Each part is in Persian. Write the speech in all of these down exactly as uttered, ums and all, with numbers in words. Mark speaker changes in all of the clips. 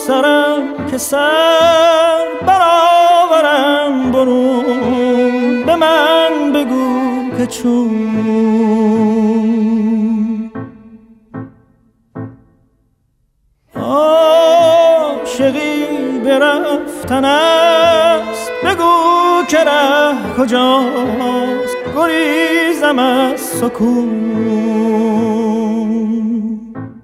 Speaker 1: سرم که سر برآورم برون، به من بگو که چون عاشقی برفتن است، بگو که ره کجاست، گریزم از سکون.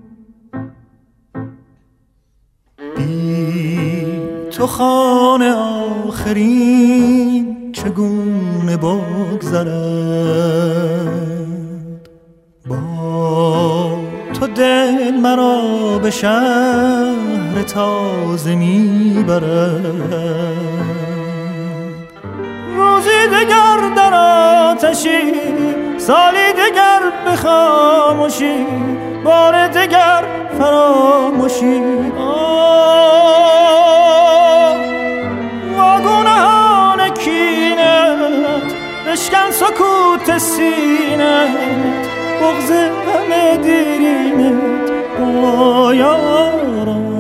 Speaker 1: بی تو خانه آخرین چگونه بگذرد، با تو دل مرا به شهر تازه میبرد. روزی دگر در آتشی، سالی دگر به خاموشی، بار دگر فراموشی. واگونهان کینت بشکن سکوت سینت، بغض همه دیرینت با یاران.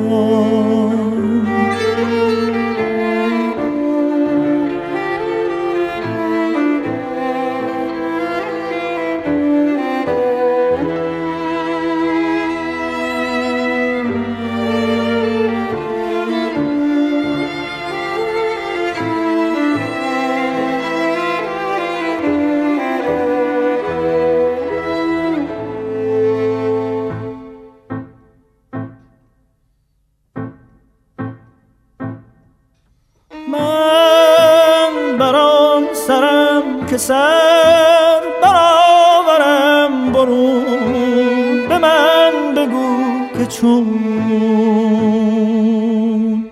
Speaker 1: که سر برآورم برون، به من بگو که چون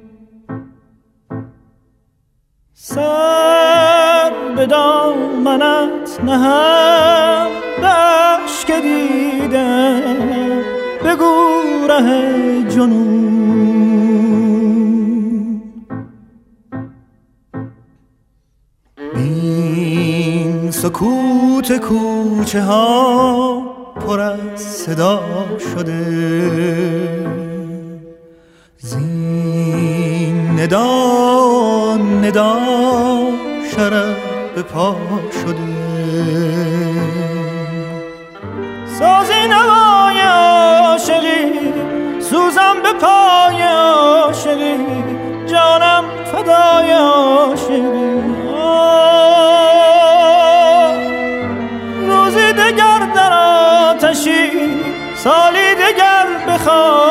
Speaker 1: سر به دامنت نهم، دشت که دیدم بگو ره جنون. این سکوت کوچه ها پر از صدا شده، زین ندا ندا شرف به پا شده. سازی نوای عاشقی، سوزم به پای عاشقی، جانم فدای عاشقی. روزی دگر در آتشی، سالی دگر به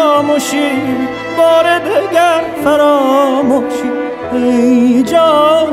Speaker 1: خاموشی، بار دگر فراموشی. ای جان